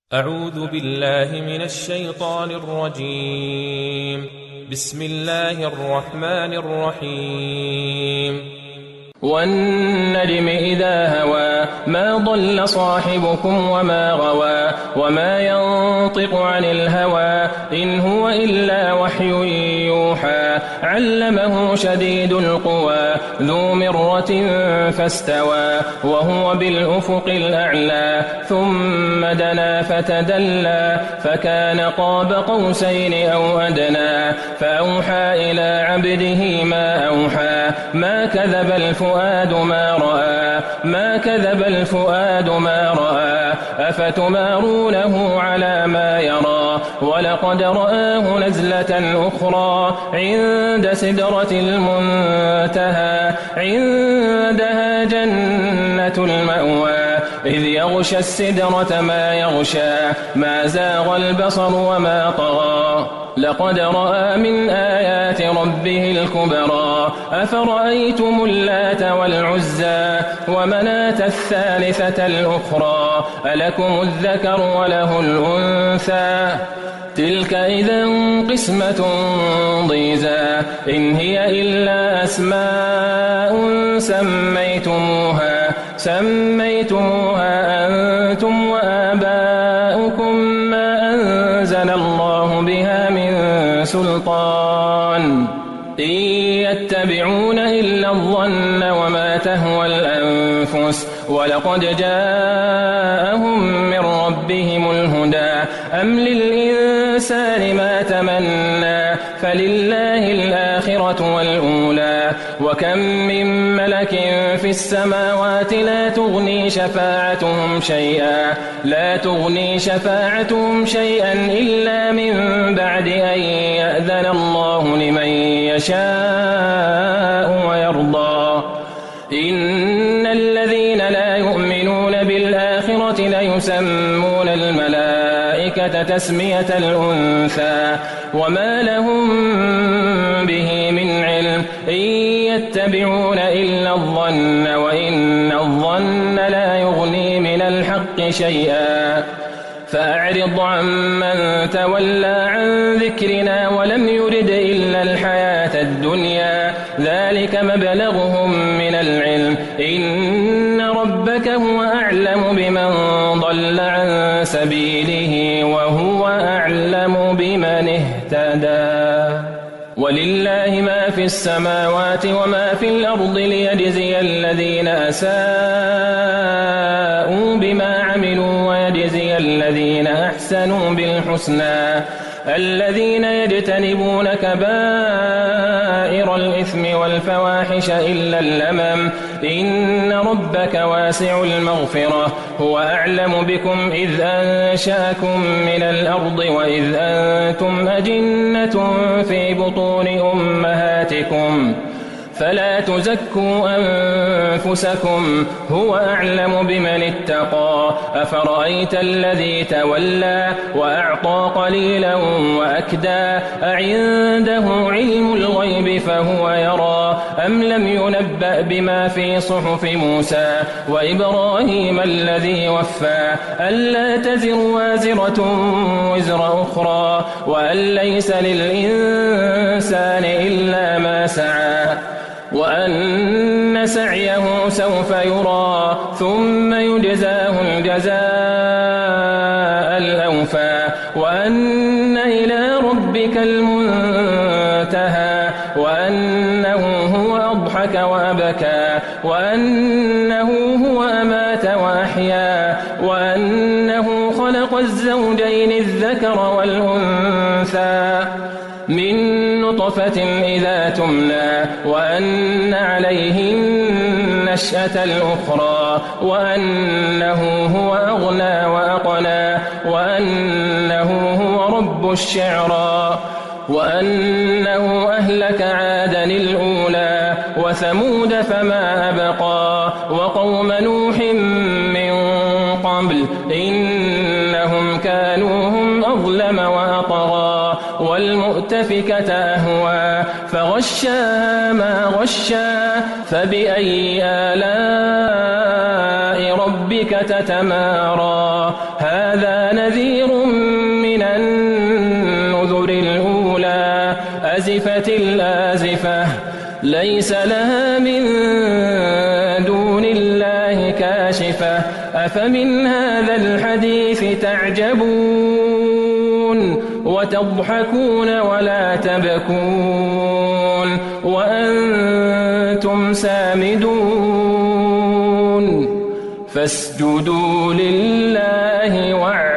أعوذ بالله من الشيطان الرجيم. بسم الله الرحمن الرحيم. والنجم إذا هوى ما ضل صاحبكم وما غوى وما ينطق عن الهوى إن هو إلا وحي يوحى علمه شديد القوى ذو مرة فاستوى وهو بالأفق الأعلى ثم دنا فتدلى فكان قاب قوسين أو أدنى فأوحى إلى عبده ما أوحى ما كذب الفؤاد ما رأى أفتمارونه على ما يرى ولقد رآه نزلة أخرى عند سدرة المنتهى عندها جنة المأوى إذ يغشى السدرة ما يغشى ما زاغ البصر وما طغى لقد رأى من آيات ربه الكبرى أفرأيتم اللات والعزى ومناة الثالثة الأخرى ألكم الذكر وله الأنثى تلك إذا قسمة ضيزى إن هي إلا أسماء سميتموها أنتم وآباؤكم ما أنزل الله بها من سلطان إن يتبعون إلا الظن وما تهوى الأنفس ولقد جاءهم من ربهم الهدى أم للإنسان ما تمنى فلله الآخرة والأولى وكم من ملك في السماوات لا تغني شفاعتهم شيئا إلا من بعد أن يأذن الله لمن يشاء ويرضى إن الذين لا يؤمنون بالآخرة ليسمون الملائكة تسمية الأنثى وما لهم به من علم إن يتبعون إلا الظن وإن الظن لا يغني من الحق شيئا فأعرض عمن تولى عن ذكرنا ولم يرد إلا الحياة الدنيا ذلك مبلغهم من العلم إن ربك هو أعلم بمن ضل عن سبيله وهو أعلم بمن اهتدى ولله ما في السماوات وما في الأرض ليجزي الذين أساءوا بما عملوا ويجزي الذين أحسنوا بالحسنى الذين يجتنبون كبائر الإثم والفواحش إلا اللمم إن ربك واسع المغفرة هو أعلم بكم إذ أنشأكم من الأرض وإذ أنتم أجنة في بطون أمهاتكم فلا تزكوا أنفسكم هو أعلم بمن اتقى أفرأيت الذي تولى وأعطى قليلا وأكدى أعنده علم الغيب فهو يرى أم لم ينبأ بما في صحف موسى وإبراهيم الذي وفى ألا تزر وازرة وزر أخرى وأن ليس للإنسان إلا ما سعى وأن سعيه سوف يرى ثم يجزاه الجزاء الأوفى وأن إلى ربك المنتهى وأنه هو أضحك وأبكى وأنه هو أمات وأحيا وأنه خلق الزوجين الذكر والأنثى من نطفة إذا تمنى وأن عليه النشأة الأخرى وأنه هو أغنى وأقنى وأنه هو رب الشعرى وأنه أهلك عادا الأولى وثمود فما أبقى وقوم نوح من قبل إنهم كانوا هم أظلم وأطغى والمؤتفكة أهوى فغشاها ما غشا فبأي آلاء ربك تتمارى هذا نذير الأزفة الآزفة ليس لها من دون الله كاشفة أفمن هذا الحديث تعجبون وتضحكون ولا تبكون وأنتم سامدون فاسجدوا لله واعبدوا